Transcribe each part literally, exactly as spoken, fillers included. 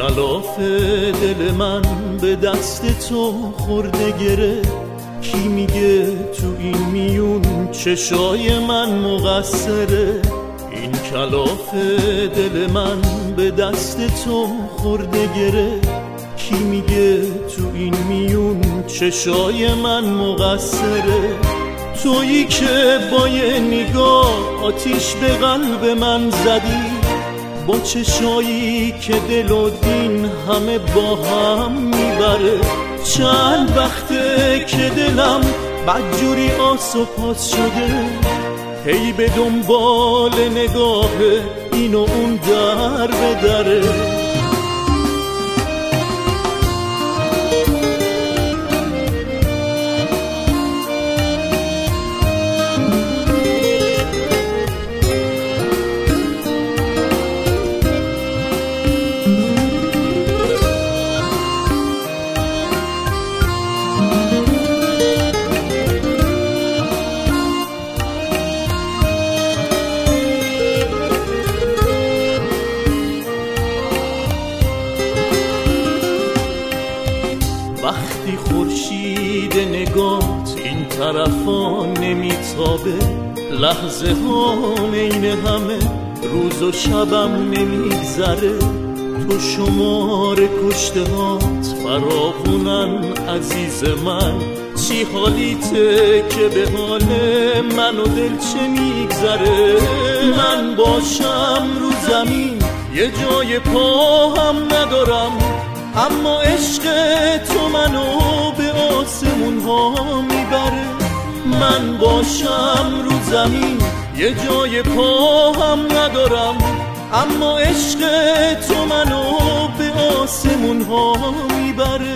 کلاف دل من به دست تو خورده گره. کی میگه تو این میون چشای من مقصره؟ این کلاف دل من به دست تو خورده گره. کی میگه تو این میون چشای من مقصره؟ تویی که با یه نگاه آتیش به قلب من زدی، با چشایی که دل و دین همه با هم میبره. چند وقته که دلم بدجوری آس و پاس شده، هی به دنبال نگاه این و اون در به دره. وقتی خورشید نگات این طرفا نمیتابه، لحظه ها عین همه روز و شبم نمیگذره. تو شمار کشته هات فراوونن عزیز من، چی حالیته که به حال من و دل چه میگذره؟ من باشم رو زمین یه جای پا هم ندارم، اما عشق تو منو به آسمون ها میبره. من باشم رو زمین یه جای پا هم ندارم، اما عشق تو منو به آسمون ها میبره.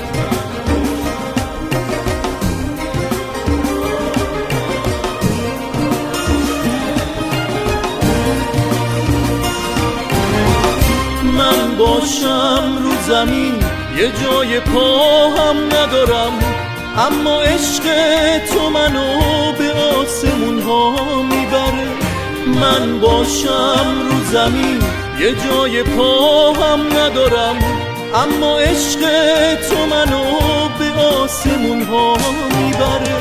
من باشم رو زمین یه جای پا هم ندارم، اما عشق تو منو به آسمون ها میبره. من باشم رو زمین یه جای پا هم ندارم، اما عشق تو منو به آسمون ها میبره.